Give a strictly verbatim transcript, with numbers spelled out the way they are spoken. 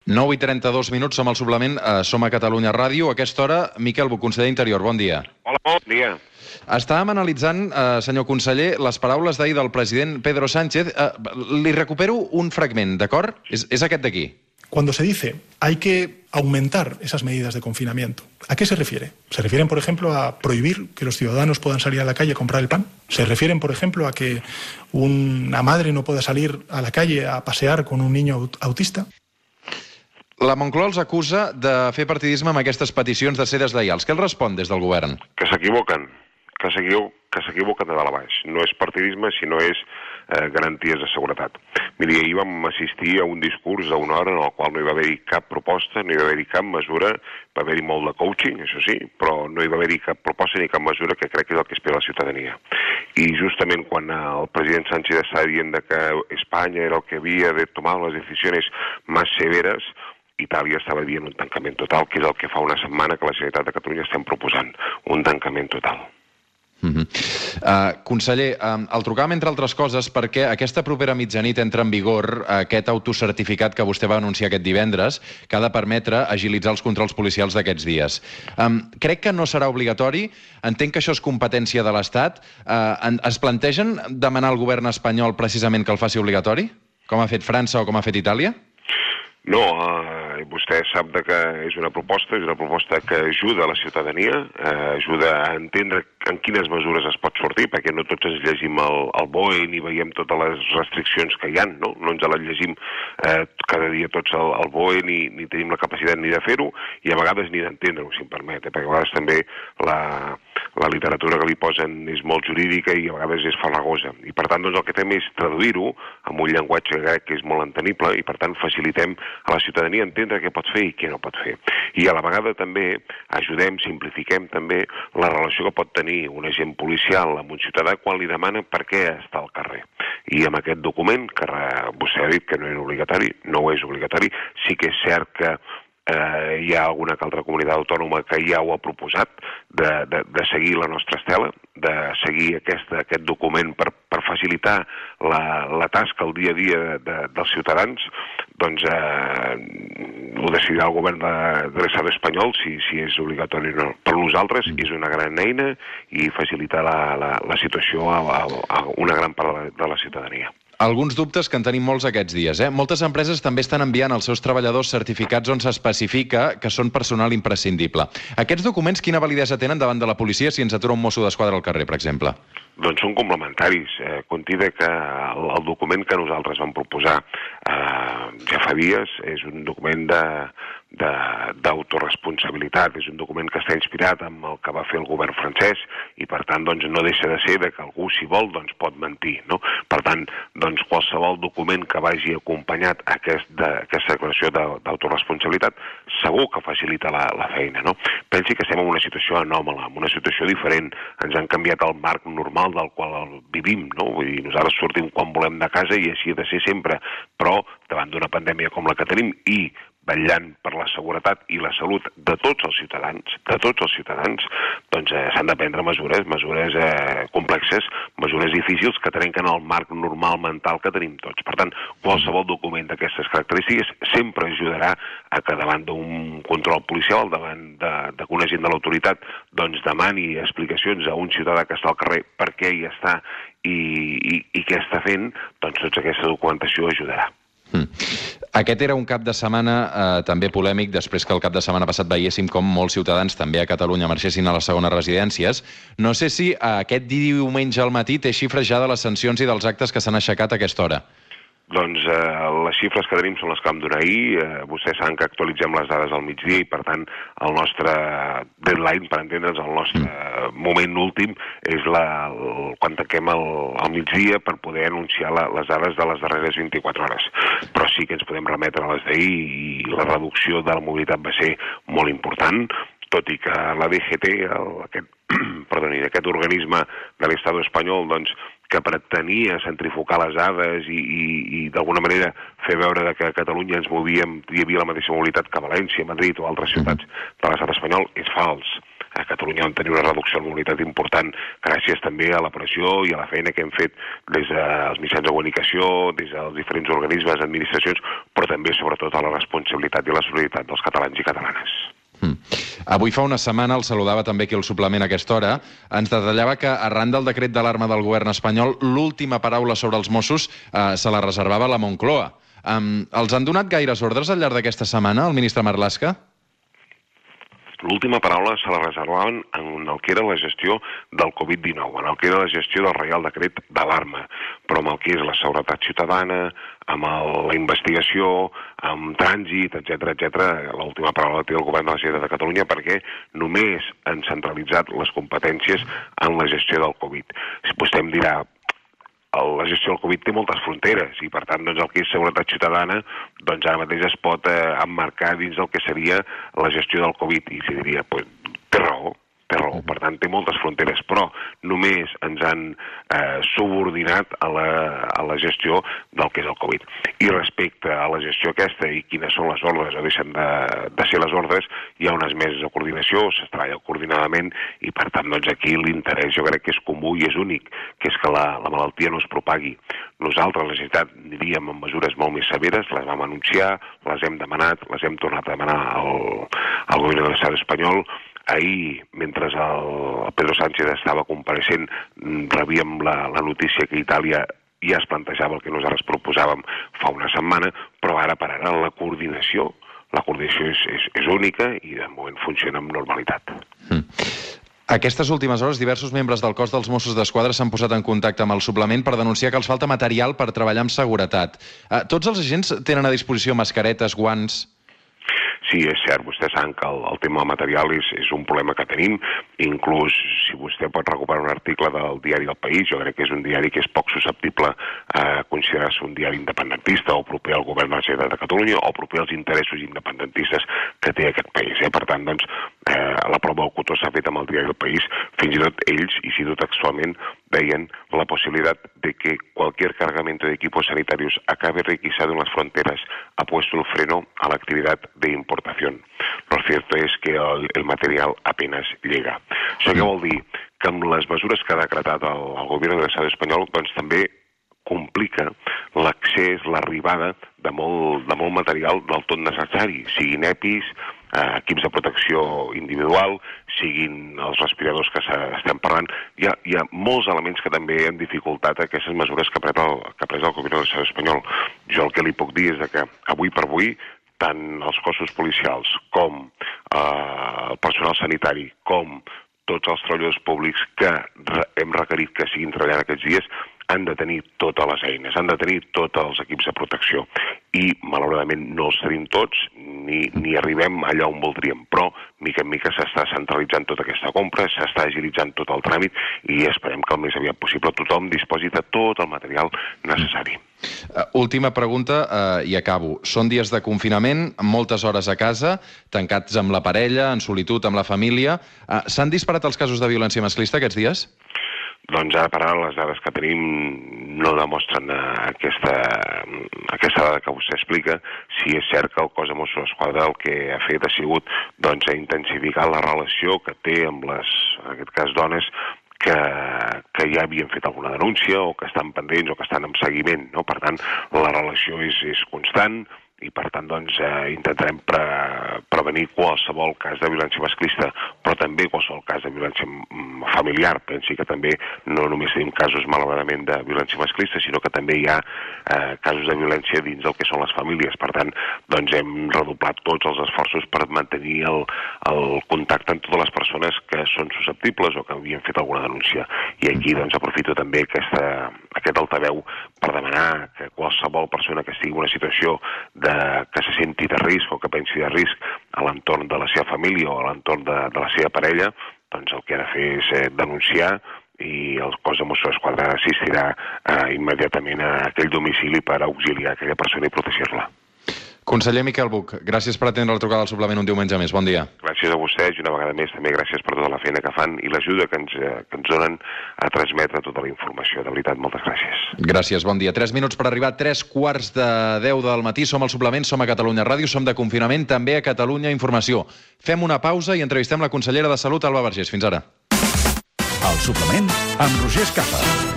nou i trenta-dos minuts, som al suplement, eh, som a Catalunya Ràdio. A aquesta hora, Miquel Buch, conseller d'Interior, bon dia. Hola, bon dia. Estàvem analitzant, eh, senyor conseller, les paraules d'ahir del president Pedro Sánchez. Eh, li recupero un fragment, d'acord? És, és aquest d'aquí. Cuando se dice hay que aumentar esas medidas de confinamiento, ¿a qué se refiere? ¿Se refieren, por ejemplo, a prohibir que los ciudadanos puedan salir a la calle a comprar el pan? ¿Se refieren, por ejemplo, a que una madre no pueda salir a la calle a pasear con un niño autista? La Moncloa els acusa de fer partidisme amb aquestes peticions de ser deslleials. Què els respon des del govern? Que s'equivoquen, que s'equivoquen de dalt a baix. No és partidisme, sinó és eh, garanties de seguretat. Miri, ahir vam assistir a un discurs d'una hora en el qual no hi va haver-hi cap proposta, no hi va haver-hi cap mesura, va haver-hi molt de coaching, això sí, però no hi va haver-hi cap proposta ni cap mesura que crec que és el que espera la ciutadania. I justament quan el president Sánchez està dient que Espanya era el que havia de tomar les decisions més severes, Itàlia estava dient un tancament total, que és el que fa una setmana que la Generalitat de Catalunya estem proposant, un tancament total. Uh -huh. uh, conseller, uh, el trucàvem entre altres coses perquè aquesta propera mitjanit entra en vigor aquest autocertificat que vostè va anunciar aquest divendres, que ha de permetre agilitzar els controls policials d'aquests dies. Um, crec que no serà obligatori, entenc que això és competència de l'Estat. Uh, es plantegen demanar al govern espanyol precisament que el faci obligatori, com ha fet França o com ha fet Itàlia? No, eh, vostè sap que és una proposta, és una proposta que ajuda a la ciutadania, eh, ajuda a entendre en quines mesures es pot sortir, perquè no tots ens llegim el, el B O E ni veiem totes les restriccions que hi ha, no? No ens les llegim eh, cada dia tots el, el B O E ni, ni tenim la capacitat ni de fer-ho i a vegades ni d'entendre-ho, si em permet, eh? Perquè a vegades també la, la literatura que li posen és molt jurídica i a vegades és farragosa. I per tant, doncs, el que fem és traduir-ho amb un llenguatge que crec que és molt entenible i per tant facilitem a la ciutadania entendre què pot fer i què no pot fer. I a la vegada també ajudem, simplifiquem també la relació que pot tenir un agent policial amb un ciutadà quan li demana per què està al carrer. I amb aquest document, que vostè ha dit que no era obligatori, no ho és obligatori, sí que és cert que eh, hi ha alguna que altra comunitat autònoma que ja ho ha proposat de, de, de seguir la nostra estela, de seguir aquest, aquest document per, per facilitar la, la tasca el dia a dia de, de, dels ciutadans, doncs eh, ho decidirà el govern de, de l'estat espanyol si, si és obligatori o no. Per nosaltres és una gran eina i facilitar la, la, la situació a, a, a una gran part de la, de la ciutadania. Alguns dubtes que en tenim molts aquests dies. Eh? Moltes empreses també estan enviant als seus treballadors certificats on s'especifica que són personal imprescindible. Aquests documents quina validesa tenen davant de la policia si ens atura un mosso d'esquadra al carrer, per exemple? Doncs són complementaris. Eh, conté que el, el document que nosaltres vam proposar eh, ja fa dies és un document de d'autoresponsabilitat, és un document que està inspirat amb el que va fer el govern francès i per tant doncs, no deixa de ser de que algú si vol doncs, pot mentir, no? Per tant, doncs, qualsevol document que vagi acompanyat a aquest, de, aquesta declaració d'autoresponsabilitat segur que facilita la, la feina, no? Pensi que estem en una situació anòmala, en una situació diferent, ens han canviat el marc normal del qual vivim, no? Vull dir, nosaltres sortim quan volem de casa i així ha de ser sempre, però davant d'una pandèmia com la que tenim i vetllant per la seguretat i la salut de tots els ciutadans, de tots els ciutadans, doncs eh, s'han de prendre mesures, mesures eh, complexes, mesures difícils que trenquen el marc normal mental que tenim tots. Per tant, qualsevol document d'aquestes característiques sempre ajudarà a que davant d'un control policial, davant de, de que un agent de l'autoritat doncs demani explicacions a un ciutadà que està al carrer per què hi està i, i, i què està fent, doncs tota aquesta documentació ajudarà. Mm. Aquest era un cap de setmana eh, també polèmic després que el cap de setmana passat veiéssim com molts ciutadans també a Catalunya marxessin a les segones residències. No sé si aquest diumenge al matí té xifres ja de les sancions i dels actes que s'han aixecat a aquesta hora. Doncs eh, les xifres que tenim són les que vam donar ahir. Eh, vostès saben que actualitzem les dades al migdia i, per tant, el nostre deadline, per entendre'ns, el nostre mm. moment últim és la, el, quan tanquem el, el migdia per poder anunciar la, les dades de les darreres vint-i-quatre hores. Però sí que ens podem remetre a les d'ahir i la reducció de la mobilitat va ser molt important, tot i que la D G T, el, aquest, perdoni, aquest organisme de l'Estat espanyol, doncs, que pretenia centrifugar les dades i, i, i d'alguna manera fer veure que a Catalunya ens movíem, hi havia la mateixa mobilitat que a València, Madrid o altres ciutats de l'estat espanyol, és fals. A Catalunya vam tenir una reducció de mobilitat important gràcies també a la pressió i a la feina que hem fet des dels mitjans de comunicació, des dels diferents organismes, administracions, però també sobretot a la responsabilitat i la solidaritat dels catalans i catalanes. Mm. Avui fa una setmana, el saludava també aquí al suplement a aquesta hora, ens detallava que arran del decret d'alarma del govern espanyol l'última paraula sobre els Mossos eh, se la reservava a la Moncloa. Um, els han donat gaires ordres al llarg d'aquesta setmana, el ministre Marlaska? L'última paraula se la reservaven en el que era la gestió del Covid dinou, en el que era la gestió del Reial Decret d'alarma, però amb el que és la seguretat ciutadana, amb el, la investigació, amb trànsit, etcètera, etcètera, l'última paraula la té el govern de la Generalitat de Catalunya perquè només han centralitzat les competències en la gestió del Covid. Vostè em dirà, la gestió del Covid té moltes fronteres i, per tant, doncs, el que és seguretat ciutadana doncs, ara mateix es pot eh, emmarcar dins del que seria la gestió del Covid. I si diria, pues, té raó, té raó. Per tant, té moltes fronteres, però només ens han eh, subordinat a la, a la gestió del que és el Covid. I respecte a la gestió aquesta i quines són les ordres o deixen de, de ser les ordres, hi ha unes meses de coordinació, es treballa coordinadament i, per tant, doncs, aquí l'interès jo crec que és comú i és únic, que és que la, la malaltia no es propagui. Nosaltres, la Generalitat, aniríem amb mesures molt més severes, les vam anunciar, les hem demanat, les hem tornat a demanar al, al govern de l'estat espanyol. Ahir, mentre el Pedro Sánchez estava compareixent, rebíem la, la notícia que Itàlia ja es plantejava el que nosaltres proposàvem fa una setmana, però ara per ara la coordinació, la coordinació és, és, és única i de moment funciona amb normalitat. Mm. Aquestes últimes hores, diversos membres del cos dels Mossos d'Esquadra s'han posat en contacte amb el suplement per denunciar que els falta material per treballar amb seguretat. Uh, tots els agents tenen a disposició mascaretes, guants... Sí, és cert, vostès saben que el, el tema del material és, és un problema que tenim, inclús si vostè pot recuperar un article del diari del País, jo crec que és un diari que és poc susceptible a considerar-se un diari independentista o proper al govern de la Generalitat de Catalunya o proper als interessos independentistes que té aquest país. Eh? Per tant, doncs, eh, la prova del cotó s'ha fet amb el diari del País, fins i tot ells, i si tot textualment, veien la possibilitat de que cualquier cargamento de equipos sanitarios acabe requisado en las fronteras ha puesto el freno a la actividad de importación. Lo cierto es que el, el material apenas llega. Això què vol dir? Que amb les mesures que ha decretat el, el govern de l'estat espanyol doncs també complica l'accés, l'arribada de molt, de molt material del tot necessari, siguin EPIs, eh, equips de protecció individual, siguin els respiradors que estem parlant. Hi ha, hi ha molts elements que també han dificultat aquestes mesures que ha pres el, que ha pres el govern de l'estat espanyol. Jo el que li puc dir és que avui per avui tant els cossos policials com eh, el personal sanitari com tots els treballadors públics que hem requerit que siguin treballant aquests dies han de tenir totes les eines, han de tenir tots els equips de protecció. I, malauradament, no els tenim tots, ni, ni arribem allà on voldríem, però, mica en mica, s'està centralitzant tota aquesta compra, s'està agilitzant tot el tràmit i esperem que el més aviat possible tothom disposi de tot el material necessari. Uh, última pregunta uh, i acabo. Són dies de confinament, moltes hores a casa, tancats amb la parella, en solitud amb la família. Uh, S'han disparat els casos de violència masclista aquests dies? Doncs ara per ara les dades que tenim no demostren aquesta, aquesta dada que vostè explica. Sí, és cert que el cos de Mossos d'Esquadra el que ha fet ha sigut doncs, intensificar la relació que té amb les, en aquest cas, dones que, que ja havien fet alguna denúncia o que estan pendents o que estan en seguiment. No? Per tant, la relació és, és constant i, per tant, doncs, eh, intentarem pre prevenir qualsevol cas de violència masclista, però també qualsevol cas de violència familiar. Pensi que també no només tenim casos, malauradament, de violència masclista, sinó que també hi ha eh, casos de violència dins del que són les famílies. Per tant, doncs, hem redoblat tots els esforços per mantenir el, el contacte amb totes les persones que són susceptibles o que havien fet alguna denúncia. I aquí, doncs, aprofito també aquesta, aquest altaveu per demanar que qualsevol persona que estigui en una situació de que se senti de risc o que pensi de risc a l'entorn de la seva família o a l'entorn de, de la seva parella, doncs el que ha de fer és eh, denunciar i el cos de Mossos d'Esquadra assistirà eh, immediatament a aquell domicili per auxiliar aquella persona i protegir-la. Conseller Miquel Buch, gràcies per atendre la trucada al suplement un diumenge més. Bon dia. Gràcies a vostès i una vegada més també gràcies per tota la feina que fan i l'ajuda que ens, que ens donen a transmetre tota la informació. De veritat, moltes gràcies. Gràcies, bon dia. Tres minuts per arribar a tres quarts de deu del matí. Som al suplement, som a Catalunya Ràdio, som de confinament, també a Catalunya Informació. Fem una pausa i entrevistem la consellera de Salut, Alba Vergés. Fins ara. El suplement amb Roger Escapa.